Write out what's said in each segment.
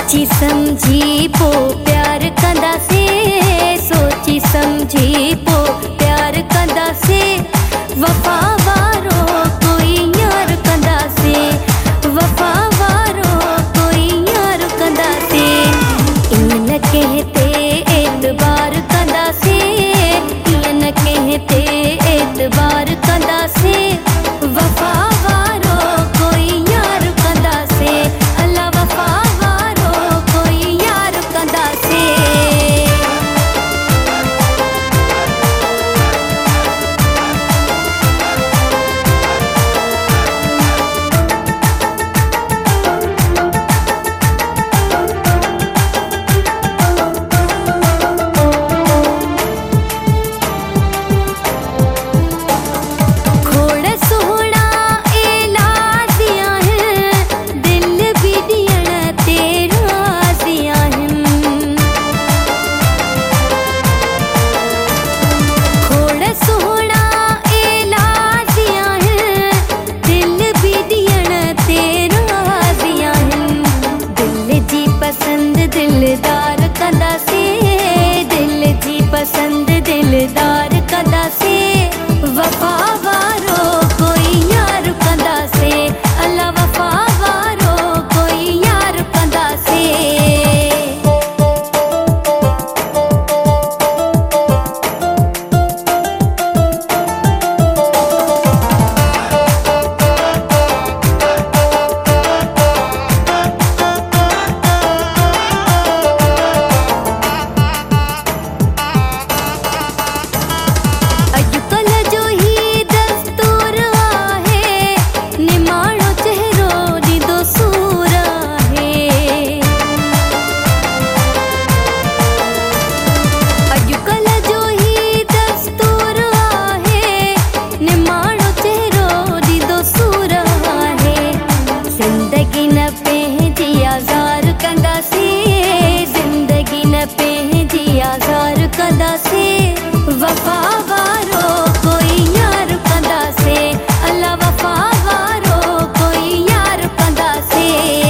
सोची समझी पो प्यार कंदासे, सोची समझी पो प्यार कंदासे, वफा वारो कोई यार कंदासे, वफा वारो कोई यार कंदासे। इन कहते एतबार कंदासे, इन कहते एतबार कंदासे, वफा वारो कोई यार कंदासे, अल्लाह वफा वारो कोई यार कंदासे। दिलदार कंदासे, दिल जी पसंद दिलदार कंदासे, वफा वारो कोई यार कंदासे, अल्लाह वफा वारो कोई यार कंदासे। जिंदगी न पंहिंजी आज़ार कंदासे, जिंदगी न पंहिंजी आज़ार कंदासे, वफा वारो कोई यार कंदासे, अल्लाह वफा वारो कोई यार कंदासे।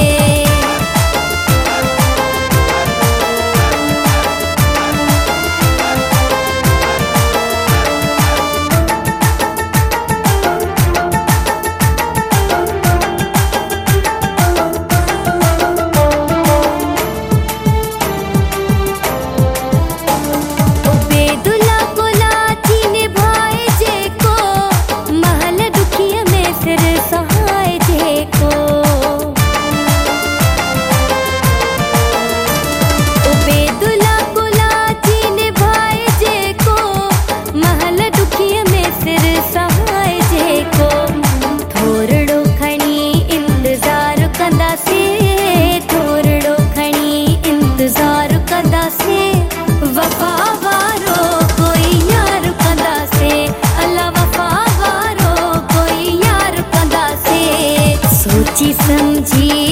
थोरड़ो खणी इंतजार कंदासे, वफा वारो कोई यार कंदासे, अल्लाह वफा वारो कोई यार कंदासे। सोची समझी